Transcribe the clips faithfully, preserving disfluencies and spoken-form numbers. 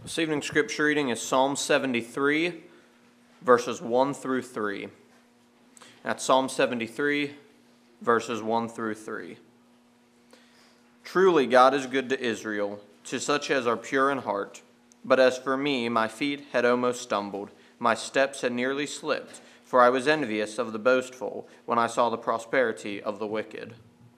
This evening's scripture reading is Psalm seventy-three, verses one through three. That's Psalm seventy-three, verses one through three. Truly God is good to Israel, to such as are pure in heart. But as for me, my feet had almost stumbled, my steps had nearly slipped, for I was envious of the boastful when I saw the prosperity of the wicked.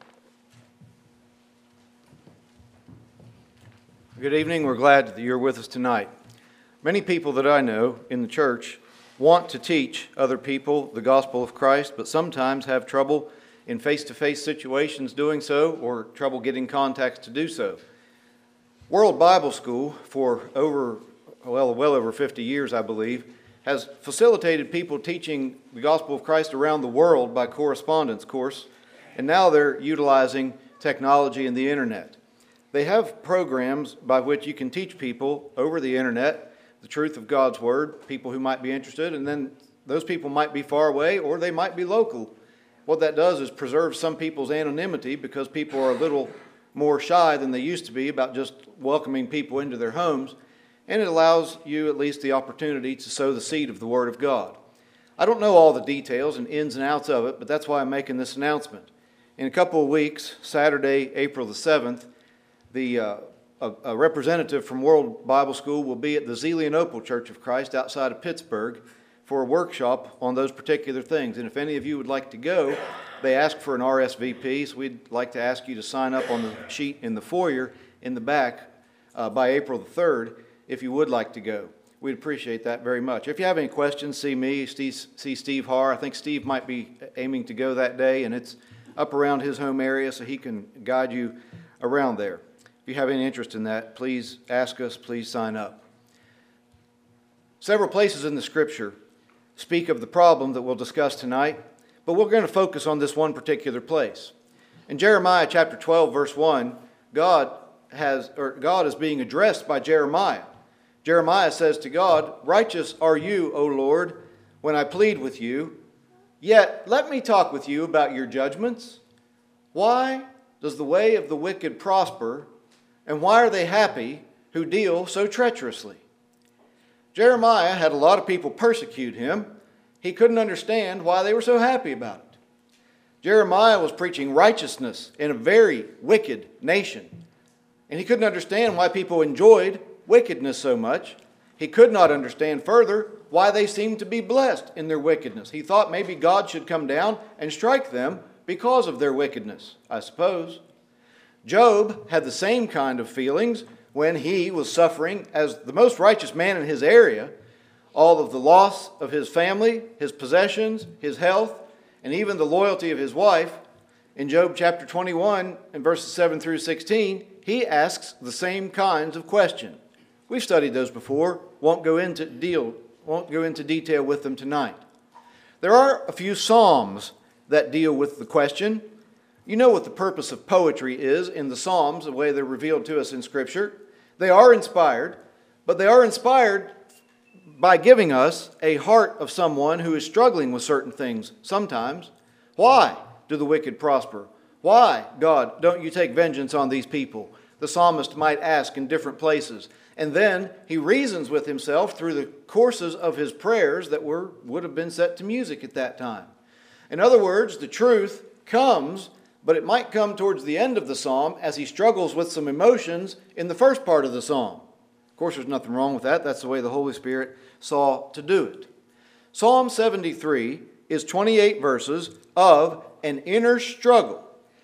Good evening. We're glad that you're with us tonight. Many people that I know in the church want to teach other people the gospel of Christ, but sometimes have trouble in face-to-face situations doing so, or trouble getting contacts to do so. World Bible School, for over, well, well over fifty years, I believe, has facilitated people teaching the gospel of Christ around the world by correspondence course, and now they're utilizing technology and the internet. They have programs by which you can teach people over the internet the truth of God's Word, people who might be interested, and then those people might be far away or they might be local. What that does is preserve some people's anonymity because people are a little more shy than they used to be about just welcoming people into their homes, and it allows you at least the opportunity to sow the seed of the Word of God. I don't know all the details and ins and outs of it, but that's why I'm making this announcement. In a couple of weeks, Saturday, April the seventh, The, uh, a, a representative from World Bible School will be at the Zelian-Opal Church of Christ outside of Pittsburgh for a workshop on those particular things. And if any of you would like to go, they ask for an R S V P, so we'd like to ask you to sign up on the sheet in the foyer in the back uh, by April the third if you would like to go. We'd appreciate that very much. If you have any questions, see me, Steve, see Steve Haar. I think Steve might be aiming to go that day, and it's up around his home area, so he can guide you around there. If you have any interest in that, please ask us, please sign up. Several places in the Scripture speak of the problem that we'll discuss tonight, but we're going to focus on this one particular place. In Jeremiah chapter twelve, verse one, God has, or God is being addressed by Jeremiah. Jeremiah says to God, "Righteous are you, O Lord, when I plead with you. Yet let me talk with you about your judgments. Why does the way of the wicked prosper? And why are they happy who deal so treacherously?" Jeremiah had a lot of people persecute him. He couldn't understand why they were so happy about it. Jeremiah was preaching righteousness in a very wicked nation. And he couldn't understand why people enjoyed wickedness so much. He could not understand further why they seemed to be blessed in their wickedness. He thought maybe God should come down and strike them because of their wickedness, I suppose. Job had the same kind of feelings when he was suffering as the most righteous man in his area, all of the loss of his family, his possessions, his health, and even the loyalty of his wife. In Job chapter twenty-one, in verses seven through sixteen, he asks the same kinds of questions. We've studied those before, won't go into deal, won't go into detail with them tonight. There are a few psalms that deal with the question. You know what the purpose of poetry is in the Psalms, the way they're revealed to us in Scripture. They are inspired, but they are inspired by giving us a heart of someone who is struggling with certain things sometimes. Why do the wicked prosper? Why, God, don't you take vengeance on these people? The psalmist might ask in different places. And then he reasons with himself through the courses of his prayers that were would have been set to music at that time. In other words, the truth comes, but it might come towards the end of the psalm as he struggles with some emotions in the first part of the psalm. Of course, there's nothing wrong with that. That's the way the Holy Spirit saw to do it. Psalm seventy-three is twenty-eight verses of an inner struggle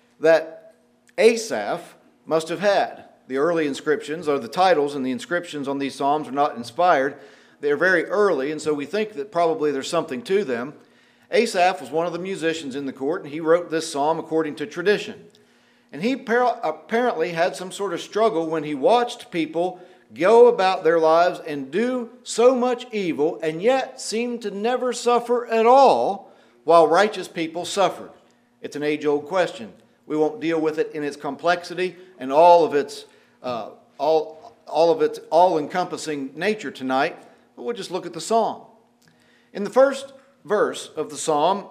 that Asaph must have had. The early inscriptions, or the titles and the inscriptions on these psalms, are not inspired. They're very early, and so we think that probably there's something to them. Asaph was one of the musicians in the court, and he wrote this psalm according to tradition. And he apparently had some sort of struggle when he watched people go about their lives and do so much evil, and yet seem to never suffer at all, while righteous people suffered. It's an age-old question. We won't deal with it in its complexity and all of its uh, all, all of its all-encompassing nature tonight, but we'll just look at the psalm. In the first verse of the psalm,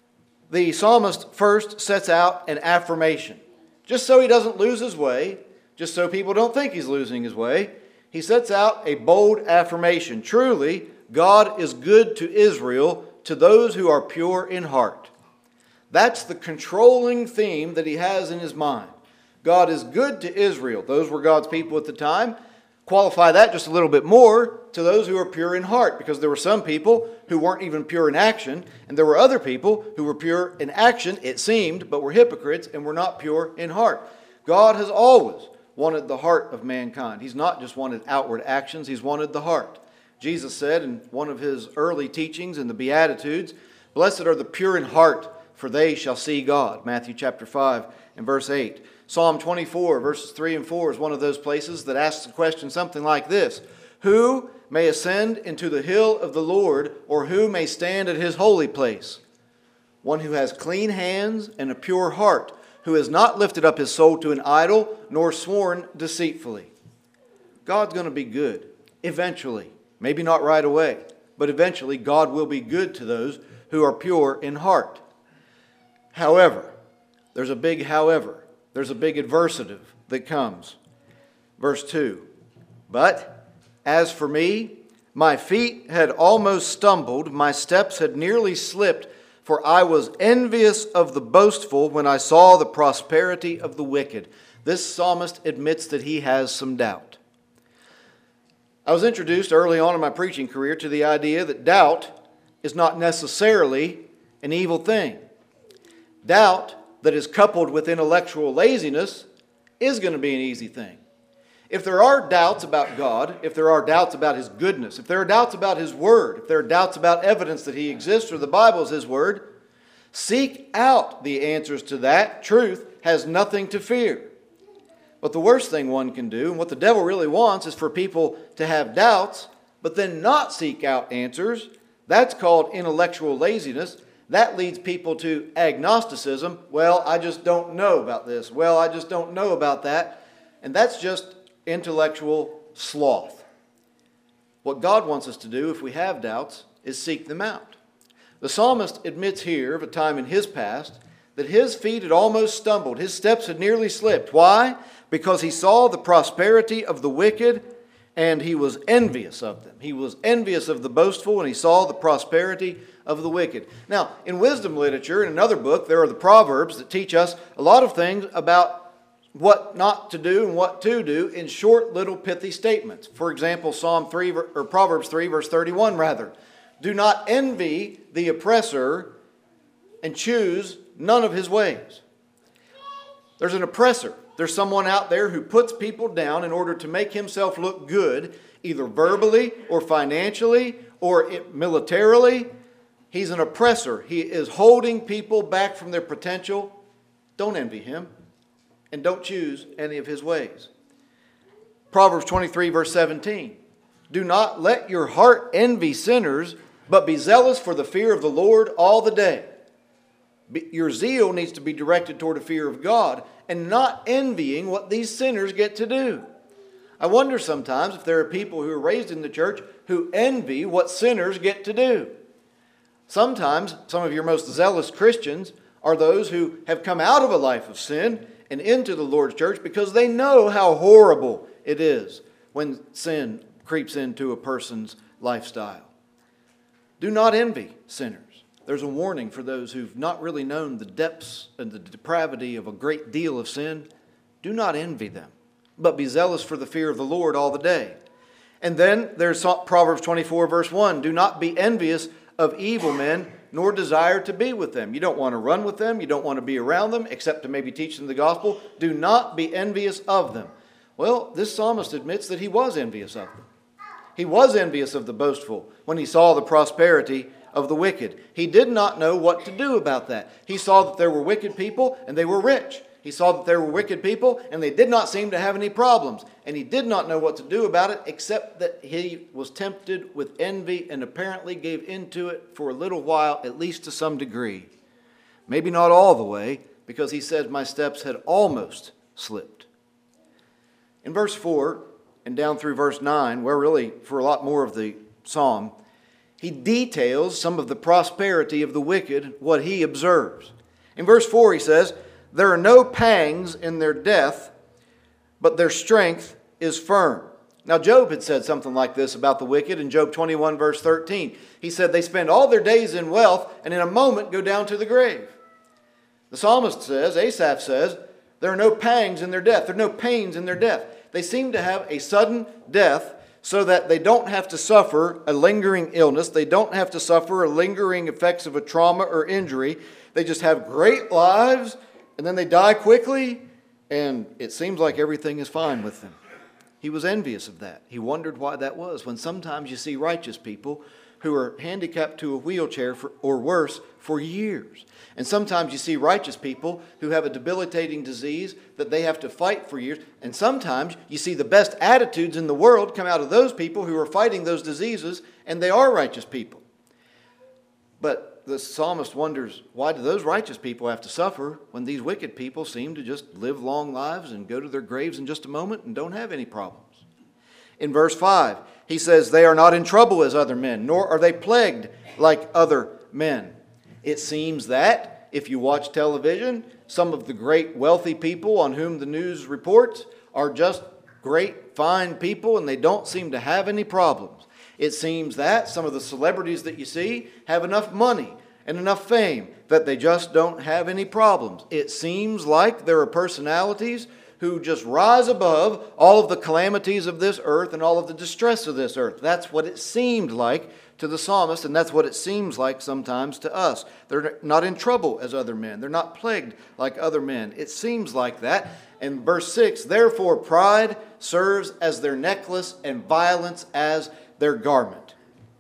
the psalmist first sets out an affirmation. Just so he doesn't lose his way, just so people don't think he's losing his way, he sets out a bold affirmation. Truly, God is good to Israel, to those who are pure in heart. That's the controlling theme that he has in his mind. God is good to Israel. Those were God's people at the time. Qualify that just a little bit more, to those who are pure in heart, because there were some people who weren't even pure in action, and there were other people who were pure in action, it seemed, but were hypocrites and were not pure in heart. God has always wanted the heart of mankind. He's not just wanted outward actions, he's wanted the heart. Jesus said in one of his early teachings in the Beatitudes, "Blessed are the pure in heart, for they shall see God." Matthew chapter five and verse eight. Psalm twenty-four, verses three and four is one of those places that asks a question something like this: "Who may ascend into the hill of the Lord, or who may stand at his holy place? One who has clean hands and a pure heart, who has not lifted up his soul to an idol, nor sworn deceitfully." God's going to be good, eventually. Maybe not right away, but eventually God will be good to those who are pure in heart. However, there's a big however. There's a big adversative that comes. Verse two, "But as for me, my feet had almost stumbled, my steps had nearly slipped, for I was envious of the boastful when I saw the prosperity of the wicked." This psalmist admits that he has some doubt. I was introduced early on in my preaching career to the idea that doubt is not necessarily an evil thing. Doubt that is coupled with intellectual laziness is going to be an easy thing. If there are doubts about God, if there are doubts about His goodness, if there are doubts about His Word, if there are doubts about evidence that He exists or the Bible is His Word, seek out the answers to that. Truth has nothing to fear. But the worst thing one can do, and what the devil really wants, is for people to have doubts, but then not seek out answers. That's called intellectual laziness. That leads people to agnosticism. Well, I just don't know about this. Well, I just don't know about that. And that's just intellectual sloth. What God wants us to do if we have doubts is seek them out. The psalmist admits here of a time in his past that his feet had almost stumbled. His steps had nearly slipped. Why? Because he saw the prosperity of the wicked and he was envious of them. He was envious of the boastful and he saw the prosperity of the wicked. Now, in wisdom literature, in another book, there are the Proverbs that teach us a lot of things about what not to do and what to do in short, little, pithy statements. For example, Psalm three or Proverbs three, verse thirty-one, rather. "Do not envy the oppressor and choose none of his ways." There's an oppressor. There's someone out there who puts people down in order to make himself look good, either verbally or financially or militarily. He's an oppressor. He is holding people back from their potential. Don't envy him, and don't choose any of his ways. Proverbs twenty-three, verse seventeen. "Do not let your heart envy sinners, but be zealous for the fear of the Lord all the day." Your zeal needs to be directed toward a fear of God and not envying what these sinners get to do. I wonder sometimes if there are people who are raised in the church who envy what sinners get to do. Sometimes some of your most zealous Christians are those who have come out of a life of sin and into the Lord's church because they know how horrible it is when sin creeps into a person's lifestyle. Do not envy sinners. There's a warning for those who've not really known the depths and the depravity of a great deal of sin. Do not envy them, but be zealous for the fear of the Lord all the day. And then there's Proverbs twenty-four, verse one. "Do not be envious of evil men, nor desire to be with them." You don't want to run with them. You don't want to be around them, except to maybe teach them the gospel. Do not be envious of them. Well, this psalmist admits that he was envious of them. He was envious of the boastful when he saw the prosperity of the wicked. He did not know what to do about that. He saw that there were wicked people and they were rich. He saw that there were wicked people and they did not seem to have any problems. And he did not know what to do about it, except that he was tempted with envy and apparently gave into it for a little while, at least to some degree. Maybe not all the way, because he said, "My steps had almost slipped." In verse four and down through verse nine, where really for a lot more of the psalm, he details some of the prosperity of the wicked, what he observes. In verse four he says, "There are no pangs in their death, but their strength is firm." Now, Job had said something like this about the wicked in Job twenty-one, verse thirteen. He said, they spend all their days in wealth and in a moment go down to the grave. The psalmist says, Asaph says, there are no pangs in their death. There are no pains in their death. They seem to have a sudden death so that they don't have to suffer a lingering illness. They don't have to suffer a lingering effects of a trauma or injury. They just have great lives, and then they die quickly, and it seems like everything is fine with them. He was envious of that. He wondered why that was, when sometimes you see righteous people who are handicapped to a wheelchair for, or worse for years. And sometimes you see righteous people who have a debilitating disease that they have to fight for years. And sometimes you see the best attitudes in the world come out of those people who are fighting those diseases, and they are righteous people. But the psalmist wonders, why do those righteous people have to suffer when these wicked people seem to just live long lives and go to their graves in just a moment and don't have any problems? In verse five, he says, they are not in trouble as other men, nor are they plagued like other men. It seems that, if you watch television, some of the great wealthy people on whom the news reports are just great, fine people, and they don't seem to have any problems. It seems that some of the celebrities that you see have enough money and enough fame that they just don't have any problems. It seems like there are personalities who just rise above all of the calamities of this earth and all of the distress of this earth. That's what it seemed like to the psalmist, and that's what it seems like sometimes to us. They're not in trouble as other men. They're not plagued like other men. It seems like that. In verse six, therefore pride serves as their necklace and violence as their garment.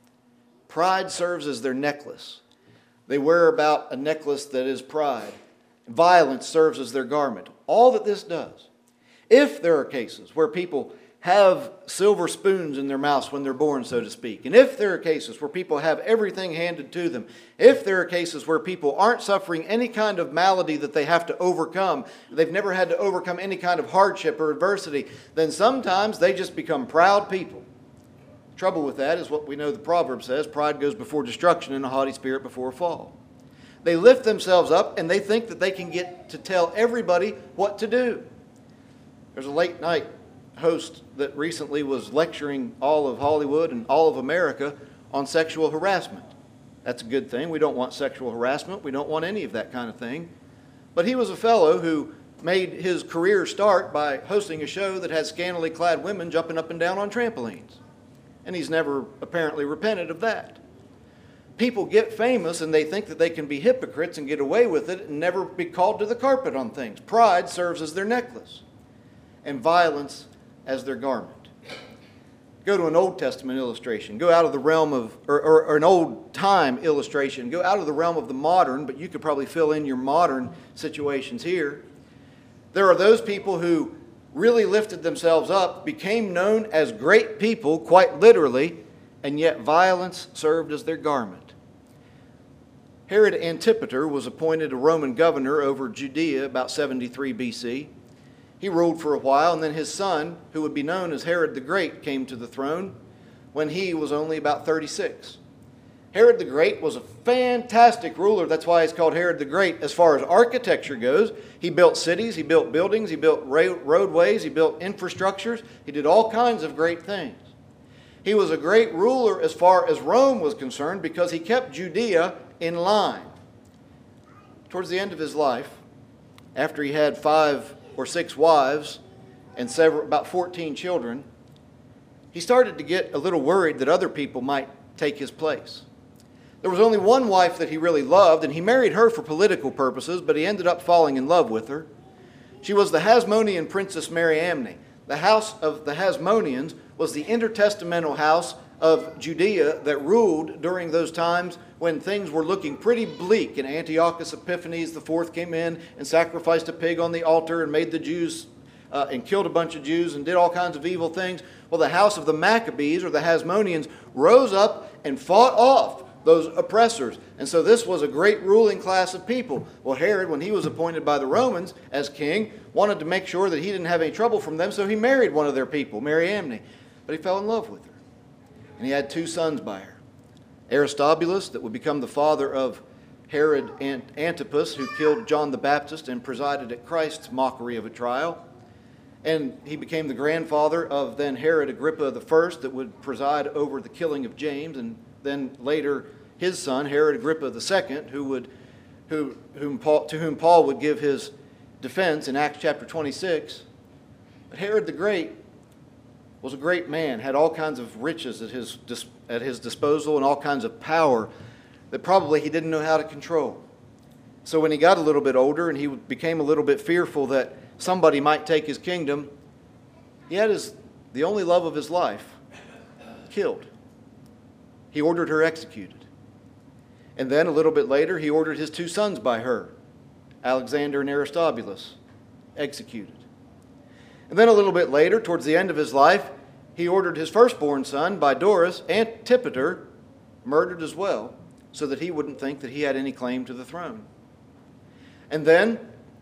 Pride serves as their necklace. They wear about a necklace that is pride. Violence serves as their garment. All that this does. If there are cases where people have silver spoons in their mouths when they're born, so to speak, and if there are cases where people have everything handed to them, if there are cases where people aren't suffering any kind of malady that they have to overcome, they've never had to overcome any kind of hardship or adversity, then sometimes they just become proud people. Trouble with that is what we know the proverb says, pride goes before destruction and a haughty spirit before a fall. They lift themselves up and they think that they can get to tell everybody what to do. There's a late night host that recently was lecturing all of Hollywood and all of America on sexual harassment. That's a good thing. We don't want sexual harassment. We don't want any of that kind of thing. But he was a fellow who made his career start by hosting a show that had scantily clad women jumping up and down on trampolines. And he's never apparently repented of that. People get famous and they think that they can be hypocrites and get away with it and never be called to the carpet on things. Pride serves as their necklace and violence as their garment. Go to an Old Testament illustration. Go out of the realm of, or, or, or an old time illustration. Go out of the realm of the modern, but you could probably fill in your modern situations here. There are those people who really lifted themselves up, became known as great people, quite literally, and yet violence served as their garment. Herod Antipater was appointed a Roman governor over Judea about seventy-three B C. He ruled for a while, and then his son, who would be known as Herod the Great, came to the throne when he was only about thirty-six. Herod the Great was a fantastic ruler. That's why he's called Herod the Great. As far as architecture goes, he built cities, he built buildings, he built roadways, he built infrastructures. He did all kinds of great things. He was a great ruler as far as Rome was concerned because he kept Judea in line. Towards the end of his life, after he had five or six wives and several, about fourteen children, he started to get a little worried that other people might take his place. There was only one wife that he really loved, and he married her for political purposes, but he ended up falling in love with her. She was the Hasmonean Princess Mariamne. The house of the Hasmoneans was the intertestamental house of Judea that ruled during those times when things were looking pretty bleak, and Antiochus Epiphanes the fourth came in and sacrificed a pig on the altar and made the Jews uh, and killed a bunch of Jews and did all kinds of evil things. Well, the house of the Maccabees or the Hasmoneans rose up and fought off those oppressors. And so this was a great ruling class of people. Well, Herod, when he was appointed by the Romans as king, wanted to make sure that he didn't have any trouble from them, so he married one of their people, Mariamne. But he fell in love with her. And he had two sons by her. Aristobulus, that would become the father of Herod Antipas, who killed John the Baptist and presided at Christ's mockery of a trial. And he became the grandfather of then Herod Agrippa the First, that would preside over the killing of James, and then later his son, Herod Agrippa the Second, who would, who, whom Paul, to whom Paul would give his defense in Acts chapter twenty-six. But Herod the Great was a great man, had all kinds of riches at his, at his disposal and all kinds of power that probably he didn't know how to control. So when he got a little bit older and he became a little bit fearful that somebody might take his kingdom, he had his, the only love of his life killed. He ordered her executed. And then a little bit later, he ordered his two sons by her, Alexander and Aristobulus, executed. And then a little bit later, towards the end of his life, he ordered his firstborn son by Doris, Antipater, murdered as well, so that he wouldn't think that he had any claim to the throne. And then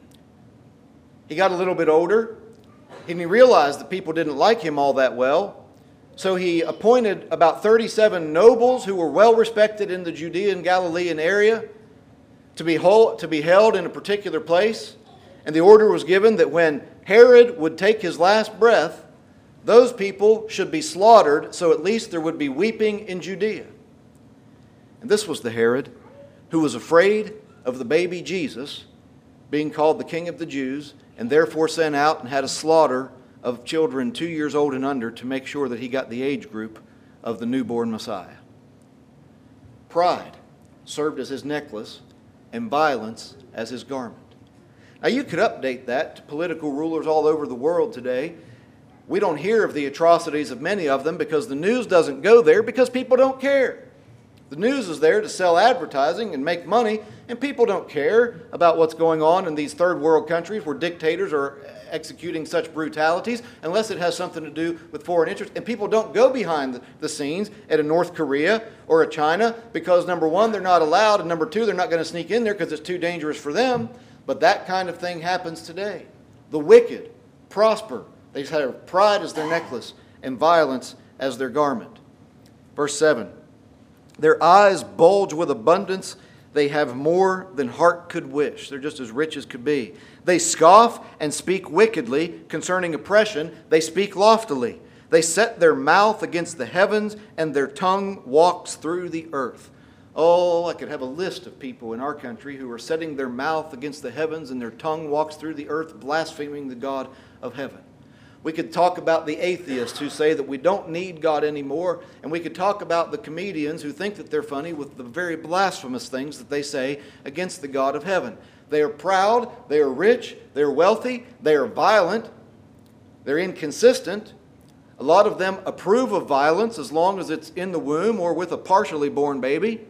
he got a little bit older, and he realized that people didn't like him all that well. So he appointed about thirty-seven nobles who were well respected in the Judean Galilean area to be, hold, to be held in a particular place. And the order was given that when Herod would take his last breath, those people should be slaughtered, so at least there would be weeping in Judea. And this was the Herod who was afraid of the baby Jesus being called the King of the Jews, and therefore sent out and had a slaughter of children two years old and under to make sure that he got the age group of the newborn Messiah. Pride served as his necklace and violence as his garment. Now you could update that to political rulers all over the world today. We don't hear of the atrocities of many of them because the news doesn't go there because people don't care. The news is there to sell advertising and make money, and people don't care about what's going on in these third world countries where dictators are executing such brutalities unless it has something to do with foreign interest. And people don't go behind the scenes at a North Korea or a China because, number one, they're not allowed, and number two, they're not going to sneak in there because it's too dangerous for them. But that kind of thing happens today. The wicked prosper. They have pride as their necklace and violence as their garment. Verse seven. Their eyes bulge with abundance. They have more than heart could wish. They're just as rich as could be. They scoff and speak wickedly concerning oppression. They speak loftily. They set their mouth against the heavens, and their tongue walks through the earth. Oh, I could have a list of people in our country who are setting their mouth against the heavens, and their tongue walks through the earth, blaspheming the God of heaven. We could talk about the atheists who say that we don't need God anymore, and we could talk about the comedians who think that they're funny with the very blasphemous things that they say against the God of heaven. They are proud, they are rich, they're wealthy, they are violent, they're inconsistent. A lot of them approve of violence as long as it's in the womb or with a partially born baby.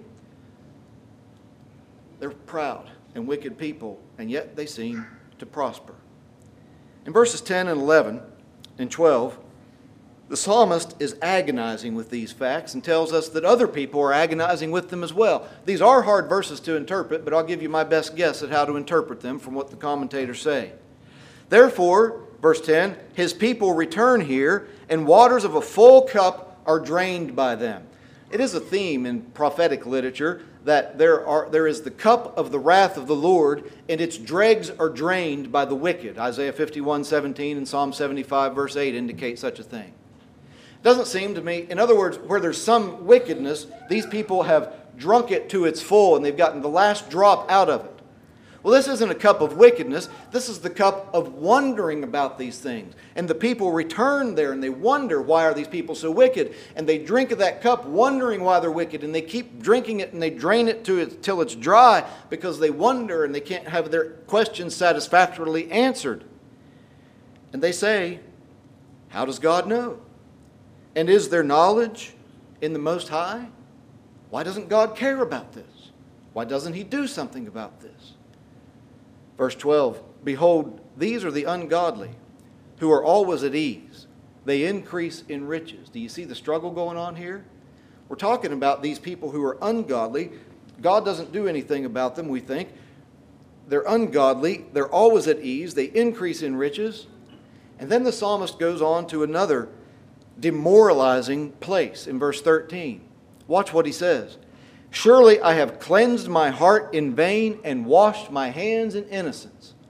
They're proud and wicked people, and yet they seem to prosper. In verses ten and eleven and twelve, the psalmist is agonizing with these facts and tells us that other people are agonizing with them as well. These are hard verses to interpret, but I'll give you my best guess at how to interpret them from what the commentators say. Therefore, verse ten, his people return here, and waters of a full cup are drained by them. It is a theme in prophetic literature that there are there is the cup of the wrath of the Lord, and its dregs are drained by the wicked. Isaiah fifty-one seventeen and Psalm seventy-five verse eight indicate such a thing. It doesn't seem to me, in other words, where there's some wickedness, these people have drunk it to its full, and they've gotten the last drop out of it. Well, this isn't a cup of wickedness. This is the cup of wondering about these things. And the people return there and they wonder, why are these people so wicked? And they drink of that cup wondering why they're wicked. And they keep drinking it and they drain it to it till it's dry because they wonder and they can't have their questions satisfactorily answered. And they say, how does God know? And is there knowledge in the Most High? Why doesn't God care about this? Why doesn't He do something about this? Verse twelve, behold, these are the ungodly who are always at ease. They increase in riches. Do you see the struggle going on here? We're talking about these people who are ungodly. God doesn't do anything about them, we think. They're ungodly. They're always at ease. They increase in riches. And then the psalmist goes on to another demoralizing place in verse thirteen. Watch what he says. Surely I have cleansed my heart in vain and washed my hands in innocence.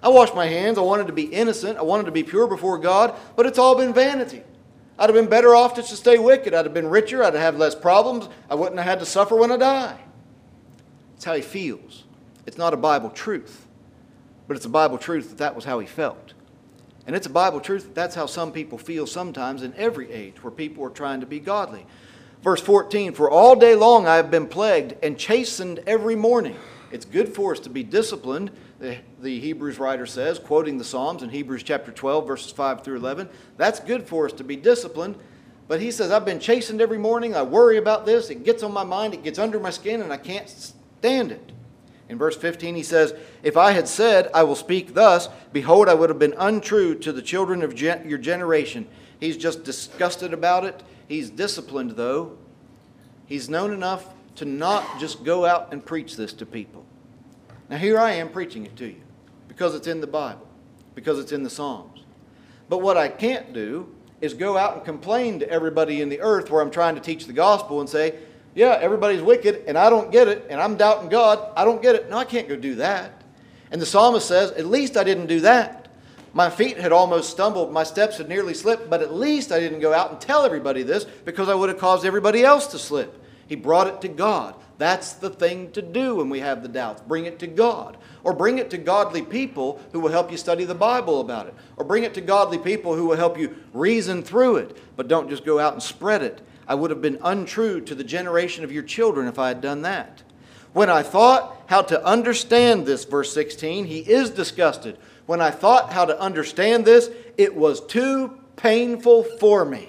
I washed my hands. I wanted to be innocent. I wanted to be pure before God, but it's all been vanity. I'd have been better off just to stay wicked. I'd have been richer. I'd have less problems. I wouldn't have had to suffer when I die. It's how he feels. It's not a Bible truth, but it's a Bible truth that that was how he felt. And it's a Bible truth that that's how some people feel sometimes in every age where people are trying to be godly. Verse fourteen, for all day long I have been plagued and chastened every morning. It's good for us to be disciplined, the, the Hebrews writer says, quoting the Psalms in Hebrews chapter twelve, verses five through eleven. That's good for us to be disciplined. But he says, I've been chastened every morning. I worry about this. It gets on my mind. It gets under my skin, and I can't stand it. In verse fifteen, he says, if I had said, I will speak thus, behold, I would have been untrue to the children of gen- your generation. He's just disgusted about it. He's disciplined, though. He's known enough to not just go out and preach this to people. Now, here I am preaching it to you because it's in the Bible, because it's in the Psalms. But what I can't do is go out and complain to everybody in the earth where I'm trying to teach the gospel and say, yeah, everybody's wicked, and I don't get it, and I'm doubting God. I don't get it. No, I can't go do that. And the psalmist says, at least I didn't do that. My feet had almost stumbled. My steps had nearly slipped, but at least I didn't go out and tell everybody this because I would have caused everybody else to slip. He brought it to God. That's the thing to do when we have the doubts. Bring it to God. Or bring it to godly people who will help you study the Bible about it. Or bring it to godly people who will help you reason through it. But don't just go out and spread it. I would have been untrue to the generation of your children if I had done that. When I thought how to understand this, verse sixteen, he is disgusted. When I thought how to understand this, it was too painful for me.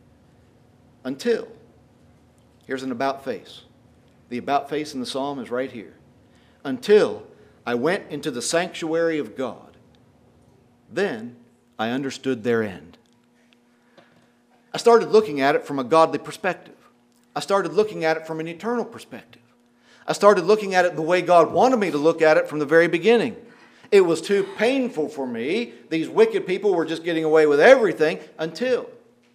Until, here's an about face. The about face in the psalm is right here. Until I went into the sanctuary of God, then I understood their end. I started looking at it from a godly perspective. I started looking at it from an eternal perspective. I started looking at it the way God wanted me to look at it from the very beginning. It was too painful for me. These wicked people were just getting away with everything until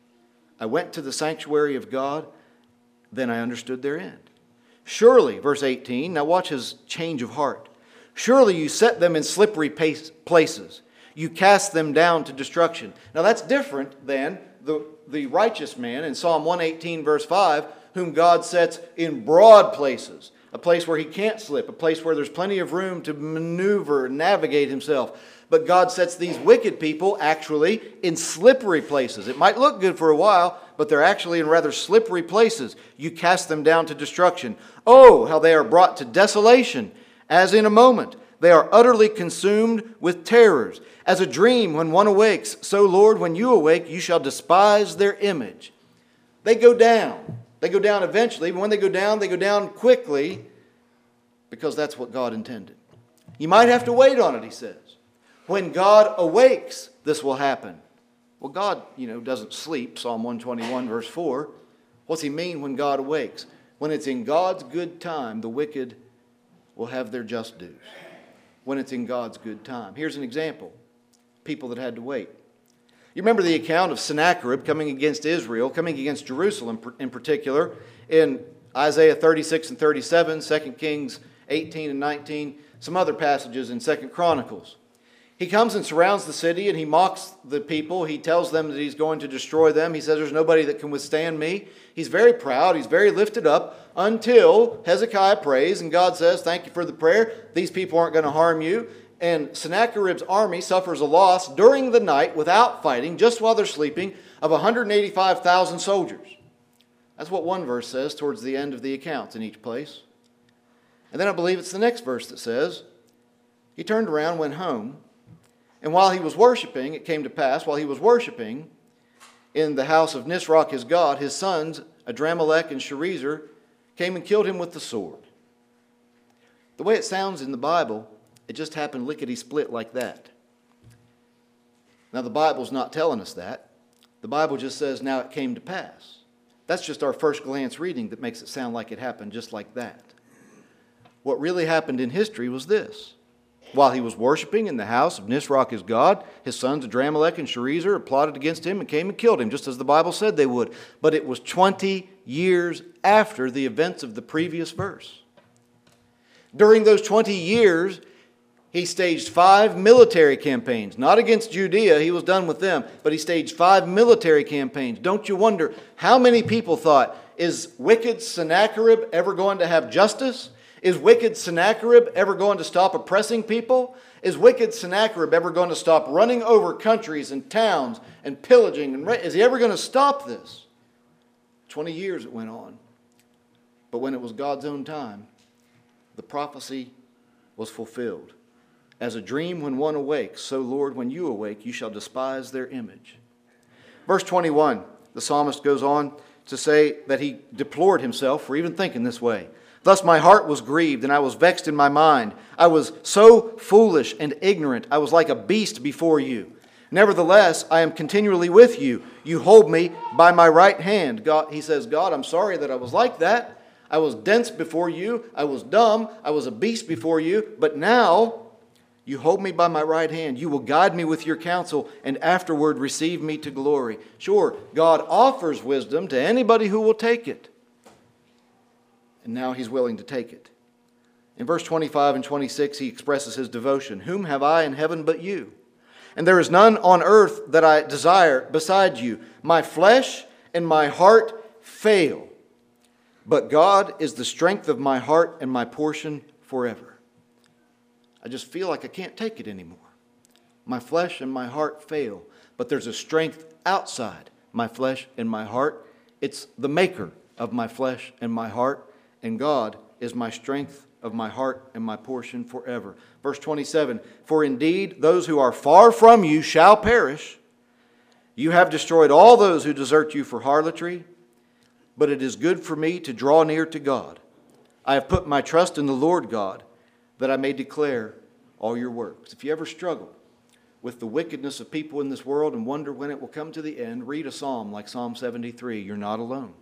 I went to the sanctuary of God. Then I understood their end. Surely, verse eighteen, now watch his change of heart. Surely you set them in slippery places. You cast them down to destruction. Now that's different than the, the righteous man in Psalm one eighteen, verse five, whom God sets in broad places. A place where he can't slip, a place where there's plenty of room to maneuver and navigate himself. But God sets these wicked people actually in slippery places. It might look good for a while, but they're actually in rather slippery places. You cast them down to destruction. Oh, how they are brought to desolation, as in a moment. They are utterly consumed with terrors. As a dream when one awakes, so, Lord, when you awake, you shall despise their image. They go down. They go down eventually, but when they go down, they go down quickly because that's what God intended. You might have to wait on it, he says. When God awakes, this will happen. Well, God, you know, doesn't sleep, Psalm one twenty-one, verse four. What's he mean when God awakes? When it's in God's good time, the wicked will have their just dues. When it's in God's good time. Here's an example. People that had to wait. You remember the account of Sennacherib coming against Israel, coming against Jerusalem in particular, in Isaiah thirty-six and thirty-seven, Second Kings eighteen and nineteen, some other passages in Second Chronicles. He comes and surrounds the city and he mocks the people. He tells them that he's going to destroy them. He says, there's nobody that can withstand me. He's very proud. He's very lifted up until Hezekiah prays and God says, thank you for the prayer. These people aren't going to harm you. And Sennacherib's army suffers a loss during the night without fighting, just while they're sleeping, of one hundred eighty-five thousand soldiers. That's what one verse says towards the end of the accounts in each place. And then I believe it's the next verse that says, he turned around, went home, and while he was worshiping, it came to pass, while he was worshiping in the house of Nisroch his god, his sons, Adramelech and Sharezer, came and killed him with the sword. The way it sounds in the Bible, it just happened lickety-split like that. Now, the Bible's not telling us that. The Bible just says, now it came to pass. That's just our first glance reading that makes it sound like it happened just like that. What really happened in history was this. While he was worshiping in the house of Nisroch his god, his sons Adramelech and Sharezer plotted against him and came and killed him, just as the Bible said they would. But it was twenty years after the events of the previous verse. During those twenty years, He staged five military campaigns, not against Judea, he was done with them, but he staged five military campaigns. Don't you wonder how many people thought, is wicked Sennacherib ever going to have justice? Is wicked Sennacherib ever going to stop oppressing people? Is wicked Sennacherib ever going to stop running over countries and towns and pillaging? And is he ever going to stop this? Twenty years it went on. But when it was God's own time, the prophecy was fulfilled. As a dream when one awakes, so Lord, when you awake, you shall despise their image. Verse twenty-one, the psalmist goes on to say that he deplored himself for even thinking this way. Thus my heart was grieved, and I was vexed in my mind. I was so foolish and ignorant, I was like a beast before you. Nevertheless, I am continually with you. You hold me by my right hand. God, he says, God, I'm sorry that I was like that. I was dense before you. I was dumb. I was a beast before you. But now you hold me by my right hand. You will guide me with your counsel, and afterward receive me to glory. Sure, God offers wisdom to anybody who will take it. And now he's willing to take it. In verse twenty-five and twenty-six, he expresses his devotion. Whom have I in heaven but you? And there is none on earth that I desire beside you. My flesh and my heart fail, but God is the strength of my heart and my portion forever. I just feel like I can't take it anymore. My flesh and my heart fail, but there's a strength outside my flesh and my heart. It's the maker of my flesh and my heart. And God is my strength of my heart and my portion forever. Verse twenty-seven, for indeed those who are far from you shall perish. You have destroyed all those who desert you for harlotry, but it is good for me to draw near to God. I have put my trust in the Lord God, that I may declare all your works. If you ever struggle with the wickedness of people in this world and wonder when it will come to the end, read a psalm like Psalm seventy-three. You're not alone.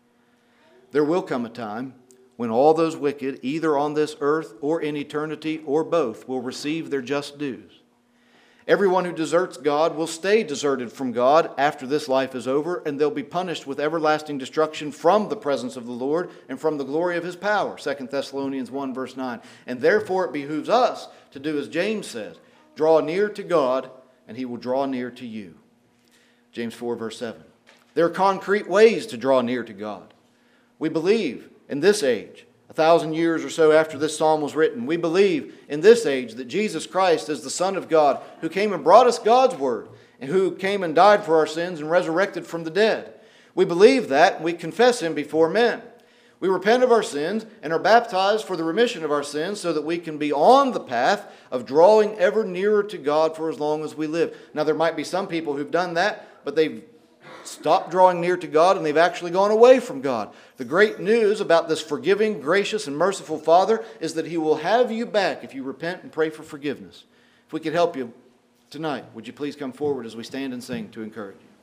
There will come a time when all those wicked, either on this earth or in eternity or both, will receive their just dues. Everyone who deserts God will stay deserted from God after this life is over, and they'll be punished with everlasting destruction from the presence of the Lord and from the glory of his power. Second Thessalonians one verse nine. And therefore it behooves us to do as James says, draw near to God, and he will draw near to you. James four verse seven. There are concrete ways to draw near to God. We believe in this age, a thousand years or so after this psalm was written, we believe in this age that Jesus Christ is the Son of God who came and brought us God's word and who came and died for our sins and resurrected from the dead. We believe that and we confess him before men. We repent of our sins and are baptized for the remission of our sins so that we can be on the path of drawing ever nearer to God for as long as we live. Now there might be some people who've done that, but they've stopped drawing near to God and they've actually gone away from God. The great news about this forgiving, gracious, and merciful Father is that he will have you back if you repent and pray for forgiveness. If we could help you tonight, would you please come forward as we stand and sing to encourage you?